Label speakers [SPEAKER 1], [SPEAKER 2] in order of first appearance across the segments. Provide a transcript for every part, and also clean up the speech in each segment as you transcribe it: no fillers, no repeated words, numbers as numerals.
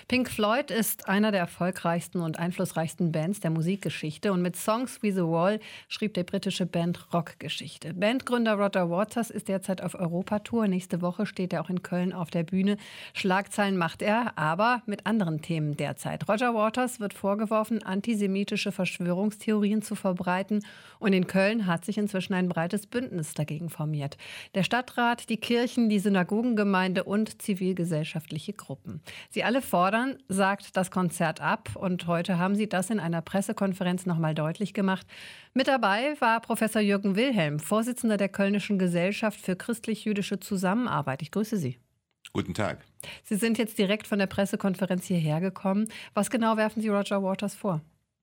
[SPEAKER 1] Pink Floyd ist einer der erfolgreichsten und einflussreichsten Bands der Musikgeschichte und mit Songs wie The Wall schrieb die britische Band Rockgeschichte. Bandgründer Roger Waters ist derzeit auf Europatour. Nächste Woche steht er auch in Köln auf der Bühne. Schlagzeilen macht er, aber mit anderen Themen derzeit. Roger Waters wird vorgeworfen, antisemitische Verschwörungstheorien zu verbreiten und in Köln hat sich inzwischen ein breites Bündnis dagegen formiert. Der Stadtrat, die Kirchen, die Synagogengemeinde und zivilgesellschaftliche Gruppen. Sie alle fordern, sagt das Konzert ab. Und heute haben sie das in einer Pressekonferenz noch mal deutlich gemacht. Mit dabei war Professor Jürgen Wilhelm, Vorsitzender der Kölnischen Gesellschaft für christlich-jüdische Zusammenarbeit. Ich grüße Sie.
[SPEAKER 2] Guten Tag.
[SPEAKER 1] Sie sind jetzt direkt von der Pressekonferenz hierher gekommen. Was genau werfen Sie Roger Waters vor?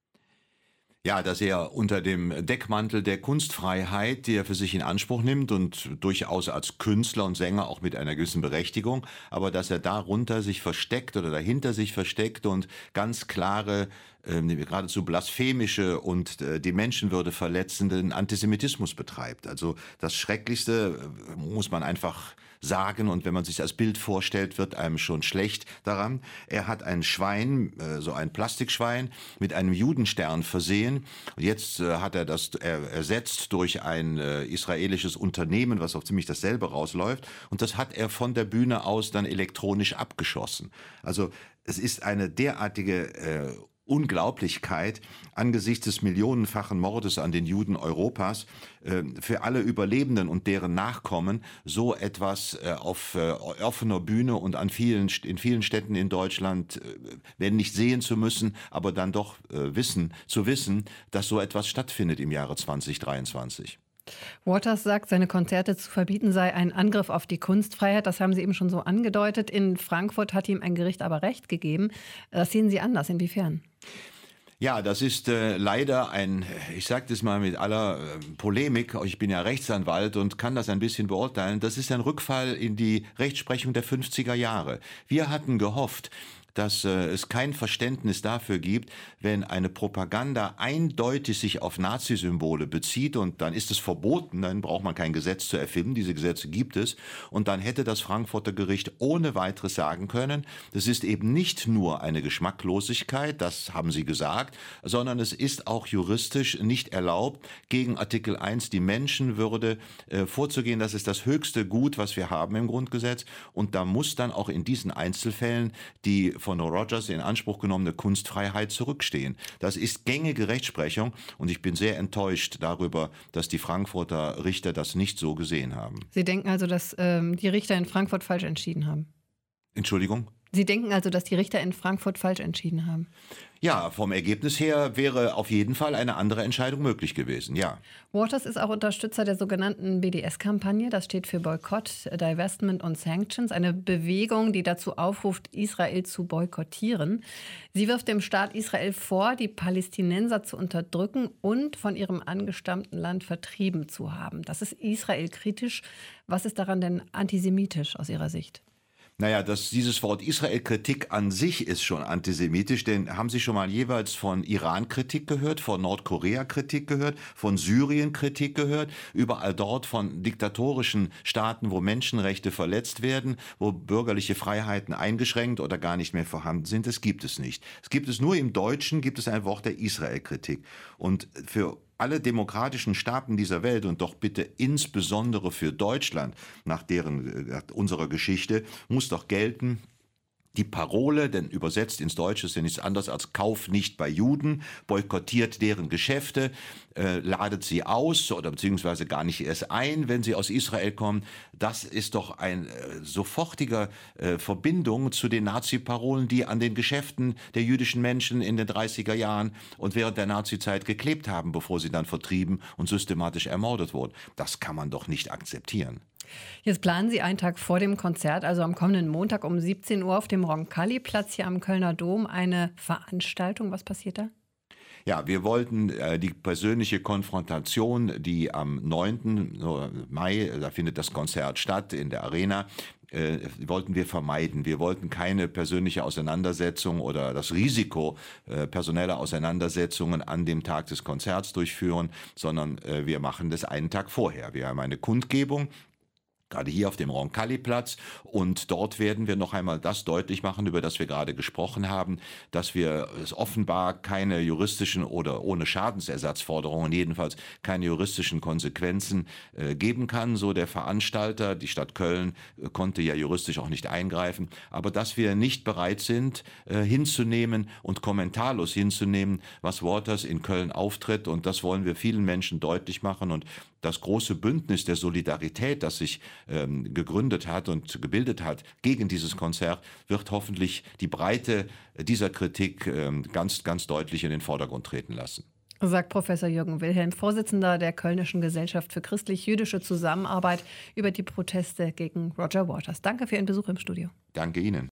[SPEAKER 2] Ja, dass er unter dem Deckmantel der Kunstfreiheit, die er für sich in Anspruch nimmt und durchaus als Künstler und Sänger auch mit einer gewissen Berechtigung, aber dass er darunter sich versteckt oder dahinter sich versteckt und ganz klare, geradezu blasphemische und die Menschenwürde verletzenden Antisemitismus betreibt. Also das Schrecklichste muss man einfach sagen, und wenn man sich als Bild vorstellt, wird einem schon schlecht daran. Er hat ein Schwein, so ein Plastikschwein, mit einem Judenstern versehen. Und jetzt hat er das ersetzt durch ein israelisches Unternehmen, was auf ziemlich dasselbe rausläuft. Und das hat er von der Bühne aus dann elektronisch abgeschossen. Also es ist eine derartige Unglaublichkeit angesichts des millionenfachen Mordes an den Juden Europas, für alle Überlebenden und deren Nachkommen so etwas auf offener Bühne und in vielen Städten in Deutschland, wenn nicht sehen zu müssen, aber dann doch wissen, dass so etwas stattfindet im Jahre 2023.
[SPEAKER 1] Waters sagt, seine Konzerte zu verbieten sei ein Angriff auf die Kunstfreiheit. Das haben Sie eben schon so angedeutet. In Frankfurt hat ihm ein Gericht aber Recht gegeben. Das sehen Sie anders. Inwiefern?
[SPEAKER 2] Ja, das ist leider ich sage das mal mit aller Polemik, ich bin ja Rechtsanwalt und kann das ein bisschen beurteilen, das ist ein Rückfall in die Rechtsprechung der 50er Jahre. Wir hatten gehofft, dass es kein Verständnis dafür gibt, wenn eine Propaganda eindeutig sich auf Nazi-Symbole bezieht, und dann ist es verboten, dann braucht man kein Gesetz zu erfinden, diese Gesetze gibt es, und dann hätte das Frankfurter Gericht ohne weiteres sagen können, das ist eben nicht nur eine Geschmacklosigkeit, das haben sie gesagt, sondern es ist auch juristisch nicht erlaubt, gegen Artikel 1 die Menschenwürde vorzugehen, das ist das höchste Gut, was wir haben im Grundgesetz, und da muss dann auch in diesen Einzelfällen die von Rogers in Anspruch genommene Kunstfreiheit zurückstehen. Das ist gängige Rechtsprechung, und ich bin sehr enttäuscht darüber, dass die Frankfurter Richter das nicht so gesehen haben.
[SPEAKER 1] Sie denken also, dass die Richter in Frankfurt falsch entschieden haben?
[SPEAKER 2] Entschuldigung?
[SPEAKER 1] Sie denken also, dass die Richter in Frankfurt falsch entschieden haben?
[SPEAKER 2] Ja, vom Ergebnis her wäre auf jeden Fall eine andere Entscheidung möglich gewesen, ja.
[SPEAKER 1] Waters ist auch Unterstützer der sogenannten BDS-Kampagne. Das steht für Boykott, Divestment und Sanctions. Eine Bewegung, die dazu aufruft, Israel zu boykottieren. Sie wirft dem Staat Israel vor, die Palästinenser zu unterdrücken und von ihrem angestammten Land vertrieben zu haben. Das ist Israel-kritisch. Was ist daran denn antisemitisch aus Ihrer Sicht?
[SPEAKER 2] Naja, dieses Wort Israel-Kritik an sich ist schon antisemitisch, denn haben Sie schon mal jeweils von Iran-Kritik gehört, von Nordkorea-Kritik gehört, von Syrien-Kritik gehört, überall dort von diktatorischen Staaten, wo Menschenrechte verletzt werden, wo bürgerliche Freiheiten eingeschränkt oder gar nicht mehr vorhanden sind, das gibt es nicht. Es gibt es nur im Deutschen, gibt es ein Wort der Israel-Kritik. Und für alle demokratischen Staaten dieser Welt und doch bitte insbesondere für Deutschland nach unserer Geschichte muss doch gelten, die Parole, denn übersetzt ins Deutsche ist ja nichts anderes als Kauf nicht bei Juden, boykottiert deren Geschäfte, ladet sie aus oder beziehungsweise gar nicht erst ein, wenn sie aus Israel kommen. Das ist doch ein sofortiger Verbindung zu den Nazi-Parolen, die an den Geschäften der jüdischen Menschen in den 30er Jahren und während der Nazizeit geklebt haben, bevor sie dann vertrieben und systematisch ermordet wurden. Das kann man doch nicht akzeptieren.
[SPEAKER 1] Jetzt planen Sie einen Tag vor dem Konzert, also am kommenden Montag um 17 Uhr auf dem Roncalli-Platz hier am Kölner Dom, eine Veranstaltung. Was passiert da?
[SPEAKER 2] Ja, wir wollten die persönliche Konfrontation, die am 9. Mai, da findet das Konzert statt in der Arena, wollten wir vermeiden. Wir wollten keine persönliche Auseinandersetzung oder das Risiko personeller Auseinandersetzungen an dem Tag des Konzerts durchführen, sondern wir machen das einen Tag vorher. Wir haben eine Kundgebung gerade hier auf dem Roncalli-Platz. Und dort werden wir noch einmal das deutlich machen, über das wir gerade gesprochen haben, dass wir es offenbar keine juristischen oder ohne Schadensersatzforderungen jedenfalls keine juristischen Konsequenzen geben kann. So der Veranstalter, die Stadt Köln, konnte ja juristisch auch nicht eingreifen. Aber dass wir nicht bereit sind, hinzunehmen und kommentarlos hinzunehmen, was Waters in Köln auftritt. Und das wollen wir vielen Menschen deutlich machen. Und das große Bündnis der Solidarität, das sich gegründet hat und gebildet hat gegen dieses Konzert, wird hoffentlich die Breite dieser Kritik ganz, ganz deutlich in den Vordergrund treten lassen.
[SPEAKER 1] Sagt Professor Jürgen Wilhelm, Vorsitzender der Kölnischen Gesellschaft für christlich-jüdische Zusammenarbeit, über die Proteste gegen Roger Waters. Danke für Ihren Besuch im Studio.
[SPEAKER 2] Danke Ihnen.